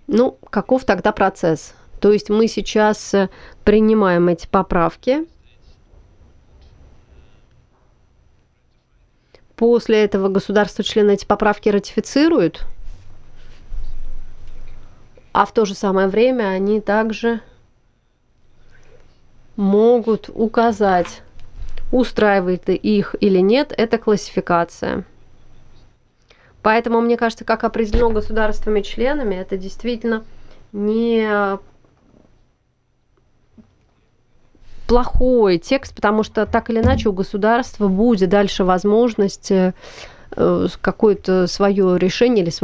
Ну, каков тогда процесс? То есть мы сейчас принимаем эти поправки. После этого государства-члены эти поправки ратифицируют, а в то же самое время они также могут указать, устраивает их или нет эта классификация. Поэтому, мне кажется, как определено государствами-членами, это действительно не плохой текст, потому что так или иначе у государства будет дальше возможность какое-то свое решение или